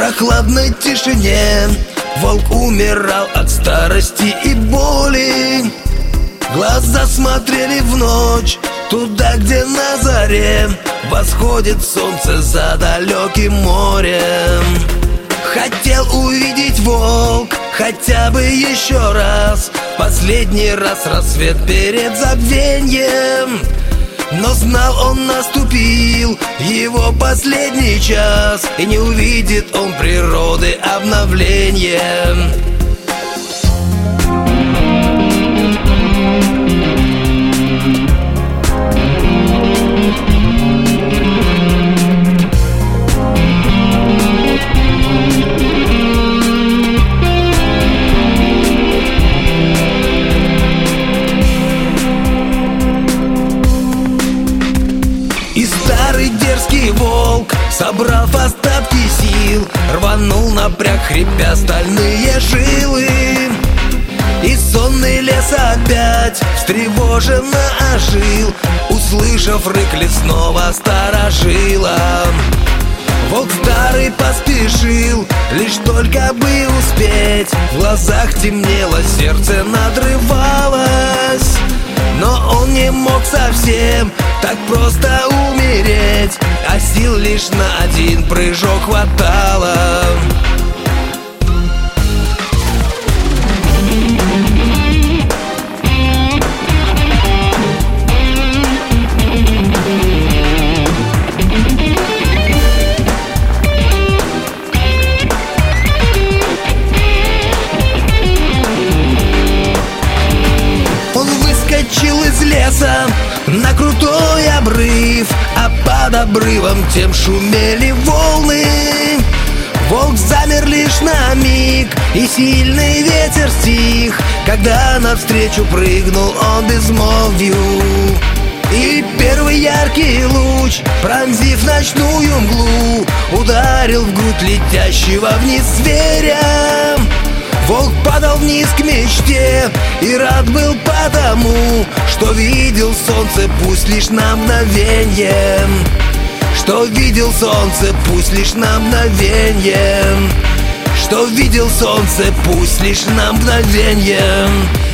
прохладной тишине волк умирал от старости и боли. Глаза смотрели в ночь, туда, где на заре восходит солнце за далеким морем. Хотел увидеть волк хотя бы еще раз, последний раз рассвет перед забвеньем. Но знал он, наступил его последний час, и не увидит он природы обновлением. И старый дерзкий волк, собрав остатки сил, рванул напряг, хрипя стальные жилы. И сонный лес опять встревоженно ожил, услышав рык лесного старожила. Волк старый поспешил, лишь только бы успеть. В глазах темнело, сердце надрывалось. Но он не мог совсем так просто умереть, а сил лишь на один прыжок хватало. Выскочил из леса на крутой обрыв, а под обрывом тем шумели волны. Волк замер лишь на миг, и сильный ветер стих, когда навстречу прыгнул он безмолвию. И первый яркий луч, пронзив ночную мглу, ударил в грудь летящего вниз зверя. Волк падал вниз к мечте и рад был потому, что видел солнце, пусть лишь на мгновенье. Что видел солнце, пусть лишь на мгновенье. Что видел солнце, пусть лишь на мгновенье.